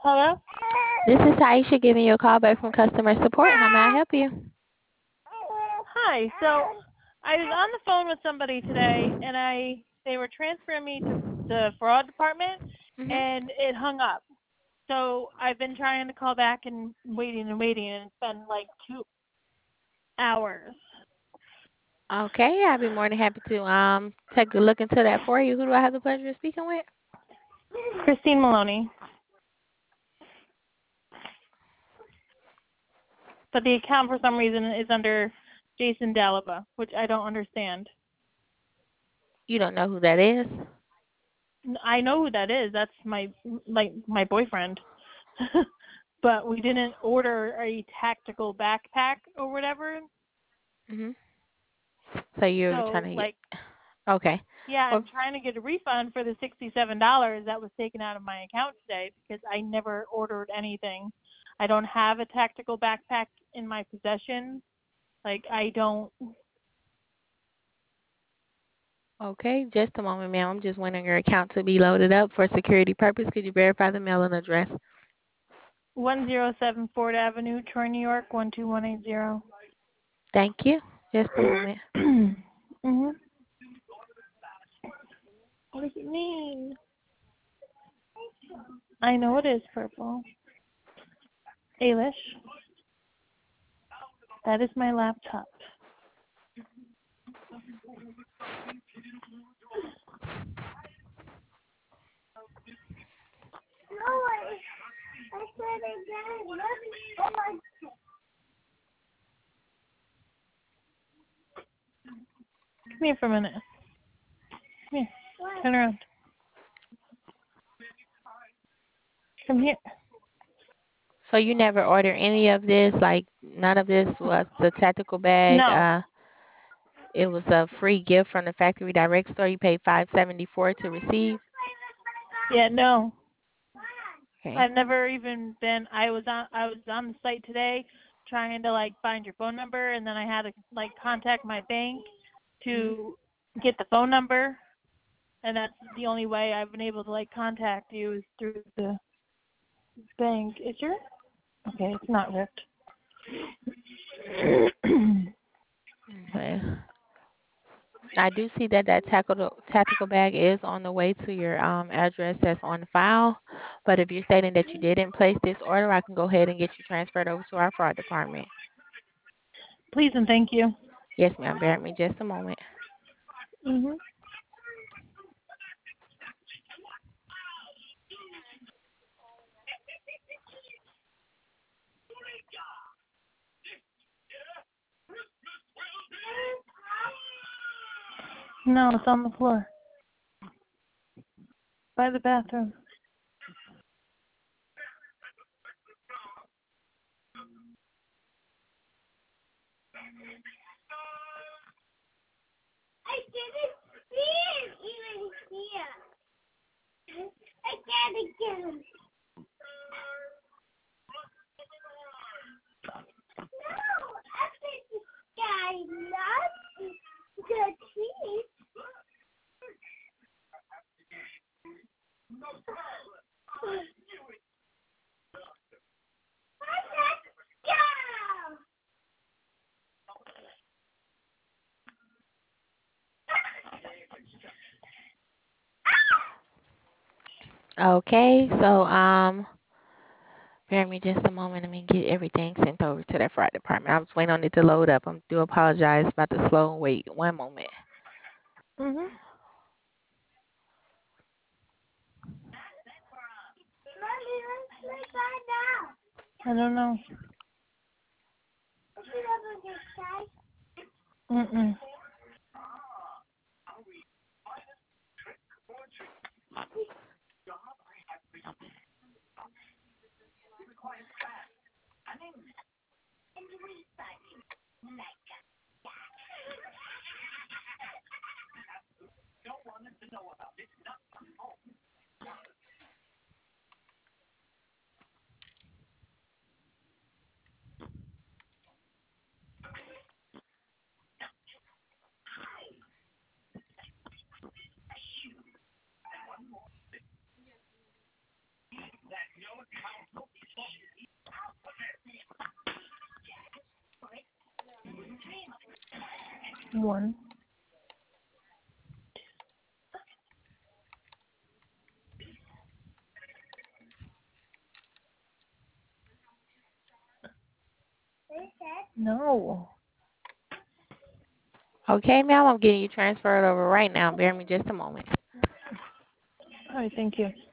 Hello? This is Aisha giving you a call back from customer support. How may I help you? Hi. So I was on the phone with somebody today, and they were transferring me to the fraud department, hmm and it hung up. So I've been trying to call back and waiting, and it's been like 2 hours. Okay, I'll be more than happy to take a look into that for you. Who do I have the pleasure of speaking with? Christine Maloney. But the account for some reason is under Jason Dalaba, which I don't understand. You don't know who that is? I know who that is. That's my boyfriend. But we didn't order a tactical backpack or whatever. hmm So you're trying So to get like, okay. yeah, I'm Well, trying to get a refund for the $67 that was taken out of my account today because I never ordered anything. I don't have a tactical backpack in my possession. Like I don't. okay, just a moment, ma'am. I'm just waiting on your account to be loaded up for security purpose. Could you verify the mailing address? 107 Ford Avenue, Troy, New York 12180. Thank you. Just a moment. Mhm. What does it mean? I know it is purple. Alish, that is my laptop. Come here for a minute. Come here. Turn around. Come here. So you never ordered any of this? Like none of this was the tactical bag? No. It was a free gift from the factory direct store. You paid $5.74 to receive. Yeah, no. Okay. I've never even been. I was on the site today trying to like find your phone number, and then I had to like contact my bank hmm to get the phone number, and that's the only way I've been able to like contact you is through the bank. Is your? Okay, it's not ripped. Okay. I do see that tactical bag is on the way to your address that's on the file. But if you're stating that you didn't place this order, I can go ahead and get you transferred over to our fraud department. Please and thank you. Yes, ma'am. Bear with me just a moment. Mhm. No, it's on the floor by the bathroom. I didn't see it even here. I gotta get him. No, I think this guy loves the cheese. Let's go. Okay, so bear with me just a moment. Let me get everything sent over to that fraud department. I was waiting on it to load up. I do apologize about the slow wait. One moment. Mhm. Mommy, let's play find out. I don't know. Is it over this side? Mm-mm. One. No. Okay, ma'am, I'm getting you transferred over right now. Bear me just a moment. All right, thank you.